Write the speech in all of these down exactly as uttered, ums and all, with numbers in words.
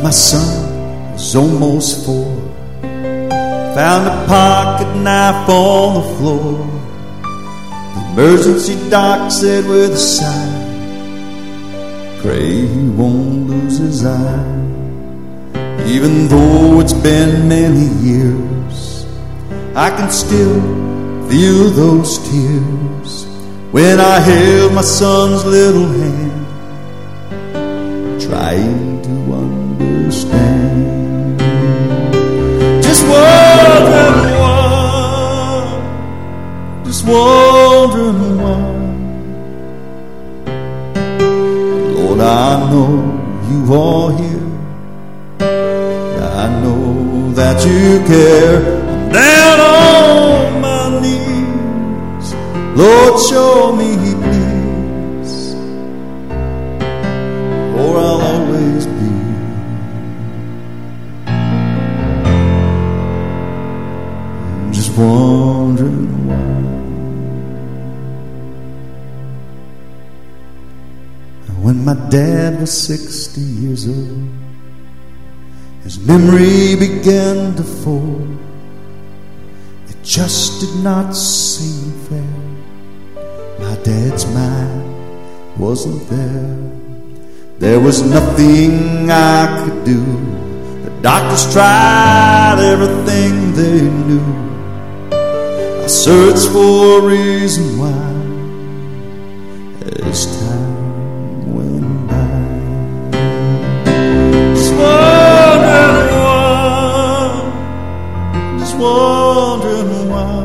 my son was almost four, found a pocket knife on the floor. The emergency doc said with a sigh, pray he won't lose his eye. Even though it's been many years, I can still feel those tears when I held my son's little hand, trying to understand. Just wondering why, just wondering why. Lord, I know you are here. I know that you care. I'm down on my knees. Lord, show me please, or I'll always be. I'm just wondering why. When my dad was sixty years old, his memory began to fold. It just did not seem fair. My dad's mind wasn't there. There was nothing I could do. The doctors tried everything they knew. I searched for a reason why as time went by. Just wondering why, just wondering why.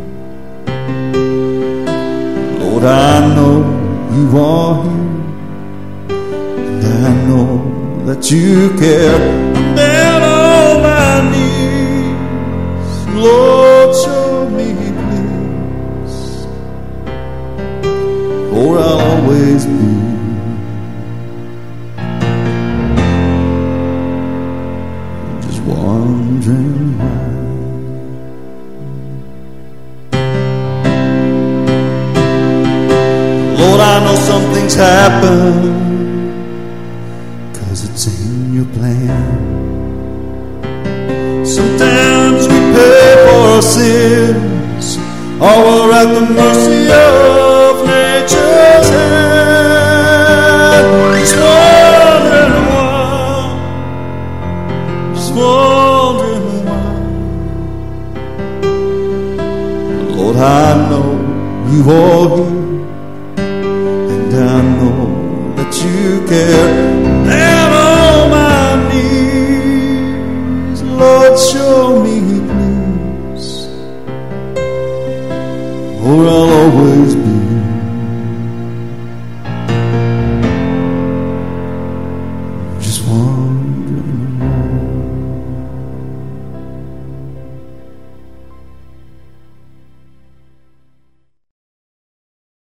Lord, I know you are here, and I know that you care. I'm down on my knees. Lord, show me please, or I'll always be. Just wondering why. Lord, I know some things happen 'cause it's in your plan. Sometimes we pay for our sins, or we're at the mercy of nature's hand. Just wondering why, just wondering why. Lord, I know you are here, and I know that you care. Down on my knees, Lord, show